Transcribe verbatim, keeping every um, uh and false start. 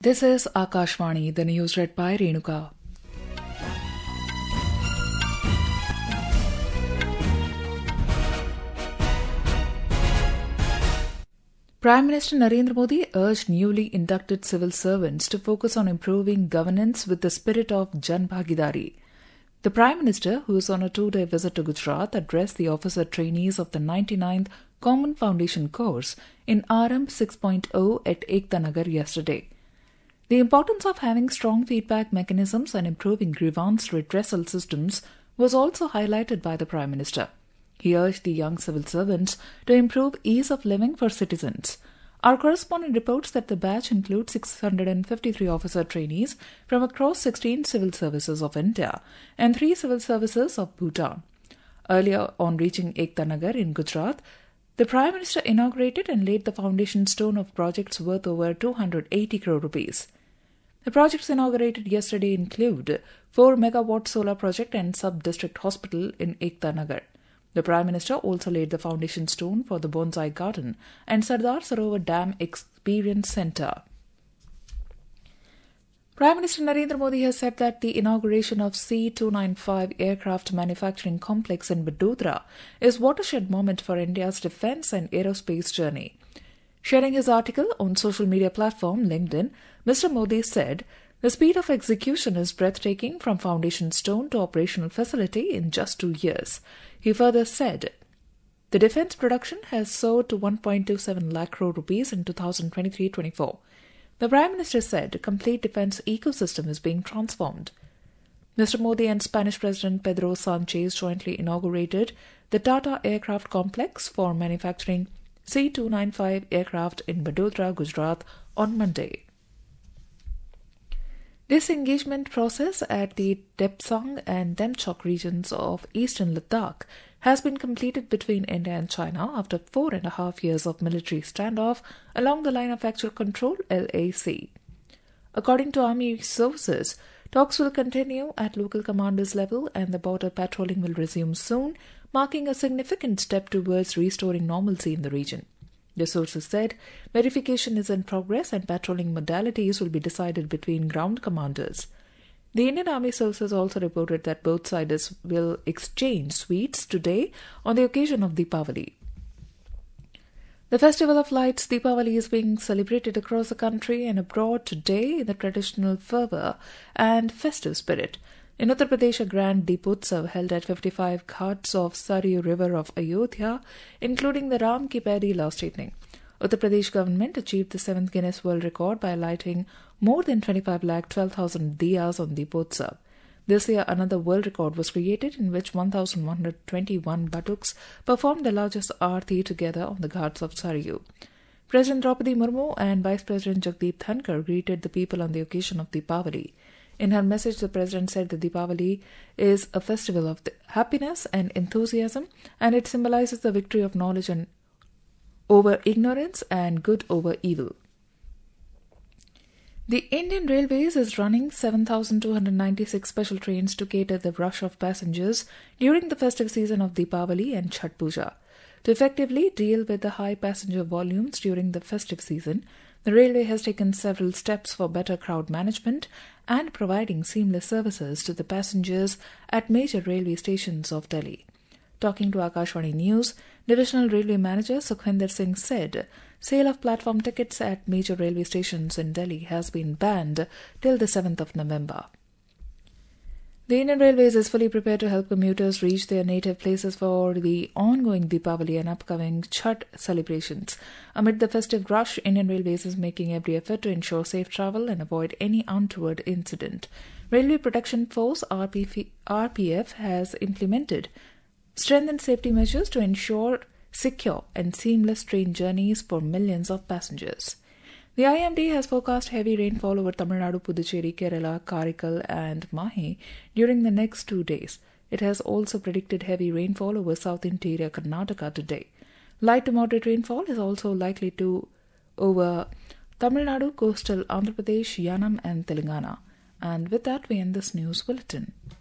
This is Akashvani, the news read by Renuka. Prime Minister Narendra Modi urged newly inducted civil servants to focus on improving governance with the spirit of Jan Bhagidari. The Prime Minister, who is on a two-day visit to Gujarat, addressed the officer trainees of the ninety-ninth Common Foundation course in R M six point oh at Ekta Nagar yesterday. The importance of having strong feedback mechanisms and improving grievance redressal systems was also highlighted by the Prime Minister. He urged the young civil servants to improve ease of living for citizens. Our correspondent reports that the batch includes six hundred fifty-three officer trainees from across sixteen civil services of India and three civil services of Bhutan. Earlier on reaching Ekta Nagar in Gujarat, the Prime Minister inaugurated and laid the foundation stone of projects worth over two hundred eighty crore rupees. The projects inaugurated yesterday include four megawatt solar project and sub-district hospital in Ekta Nagar. The Prime Minister also laid the foundation stone for the Bonsai Garden and Sardar Sarovar Dam Experience Centre. Prime Minister Narendra Modi has said that the inauguration of C two ninety-five aircraft manufacturing complex in Vadodara is a watershed moment for India's defence and aerospace journey. Sharing his article on social media platform LinkedIn, Mister Modi said, "The speed of execution is breathtaking from foundation stone to operational facility in just two years." He further said, "The defence production has soared to one point two seven lakh crore rupees in twenty twenty-three twenty-four. The Prime Minister said a complete defence ecosystem is being transformed. Mister Modi and Spanish President Pedro Sanchez jointly inaugurated the Tata Aircraft Complex for manufacturing C two ninety-five aircraft in Vadodara, Gujarat on Monday. This engagement process at the Depsang and Demchok regions of eastern Ladakh has been completed between India and China after four and a half years of military standoff along the Line of Actual Control L A C. According to Army sources, talks will continue at local commanders level and the border patrolling will resume soon, marking a significant step towards restoring normalcy in the region. The sources said verification is in progress and patrolling modalities will be decided between ground commanders. The Indian Army sources also reported that both sides will exchange sweets today on the occasion of Deepavali. The Festival of Lights Deepavali is being celebrated across the country and abroad today in the traditional fervour and festive spirit. In Uttar Pradesh, a grand Deepotsav held at fifty-five ghats of Saryu River of Ayodhya, including the Ram Ki Paidi last evening. Uttar Pradesh government achieved the seventh Guinness World Record by lighting more than twenty-five lakh twelve thousand diyas on Deepotsav. This year, another world record was created in which one thousand one hundred twenty-one Batuks performed the largest aarti together on the ghats of Saryu. President Draupadi Murmu and Vice President Jagdeep Dhankar greeted the people on the occasion of Deepavali. In her message, the President said that Deepavali is a festival of happiness and enthusiasm, and it symbolizes the victory of knowledge and over ignorance and good over evil. The Indian Railways is running seven thousand two hundred ninety-six special trains to cater the rush of passengers during the festive season of Deepavali and Chhath Puja. To effectively deal with the high passenger volumes during the festive season, the railway has taken several steps for better crowd management and providing seamless services to the passengers at major railway stations of Delhi. Talking to Akashvani News, Divisional Railway Manager Sukhvinder Singh said, sale of platform tickets at major railway stations in Delhi has been banned till the seventh of November. The Indian Railways is fully prepared to help commuters reach their native places for the ongoing Deepavali and upcoming Chhath celebrations. Amid the festive rush, Indian Railways is making every effort to ensure safe travel and avoid any untoward incident. Railway Protection Force R P F has implemented strengthened safety measures to ensure secure and seamless train journeys for millions of passengers. The I M D has forecast heavy rainfall over Tamil Nadu, Puducherry, Kerala, Karaikal and Mahe during the next two days. It has also predicted heavy rainfall over South Interior Karnataka today. Light to moderate rainfall is also likely to over Tamil Nadu, coastal Andhra Pradesh, Yanam and Telangana. And with that, we end this news bulletin.